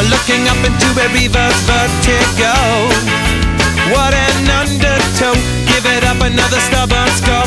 looking up into a river's vertigo. What an undertow, give it up another stubborn score.